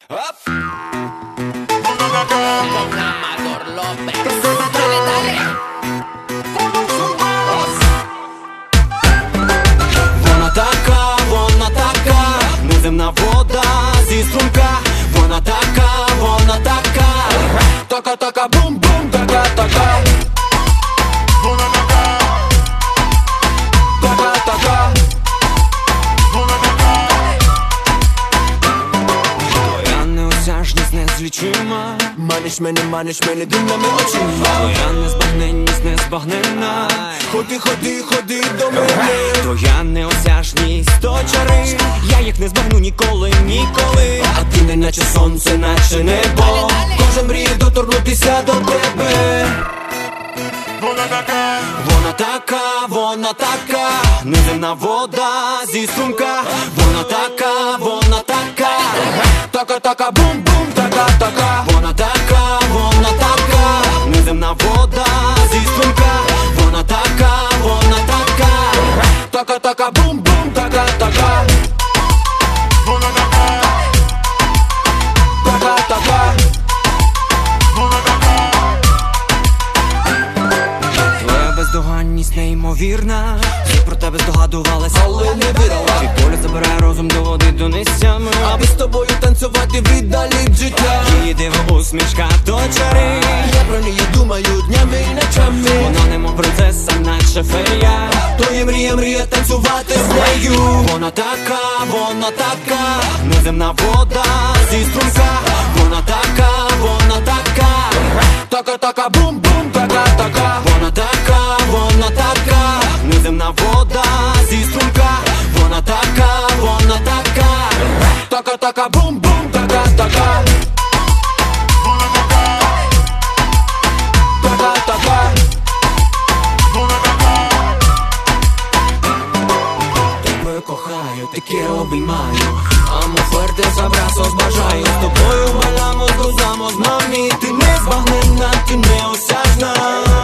Amador López. Dale, dale. Вона така, неземна вода зі струмка. Вона така, така, бум-бум, така. Вона така, твоя неосяжність незлічима. Маниш мене дивними очима. Твоя незбагненність незбагненна. Ходи до мене. Твоя неосяжність то чари. Я їх не збагну ніколи. А ти не наче сонце, наче небо. Кожен мріє доторкнутися до тебе. Вона така, неземна вода зі струмка. Вона така, така, бум-бум, така. Вона така, неземна вода зі струмка. Вона така, така, бум-бум, така. Вона така. Твоя бездоганність неймовірна. Я про тебе здогадувалась, але не вірила. Від поля забирає розум, доводить до нестями. Аби з тобою танцювати віддалі життя. Її диво усмішка то чари. Я про неї думаю днями і ночами. Вона немов принцеса, наче фея. То є мрія танцювати з нею. Вона така, неземна вода зі струмка. Вона така, така, бум-бум, така. Вона така, неземна вода зі струмка. Вона така, така, бум-бум, така. Тебе кохаю, te quiero обіймаю. Amo fuerte, abrazos бажаю. З тобою малamos, gozamos, мамі. Ти незбагненна, ти неосяжна.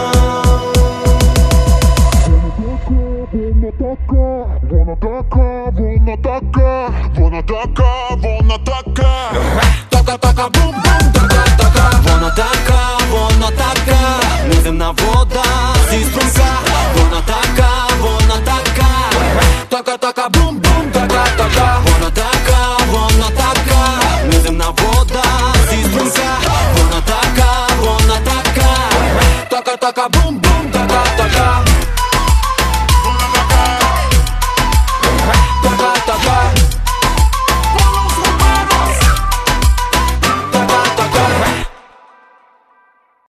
Вона така, бум-бум, така. Вона така, неземна вода зі струмка. Вона така, така, бум-бум, така. Вона така, неземна вода зі струмка. Вона така, така, бум.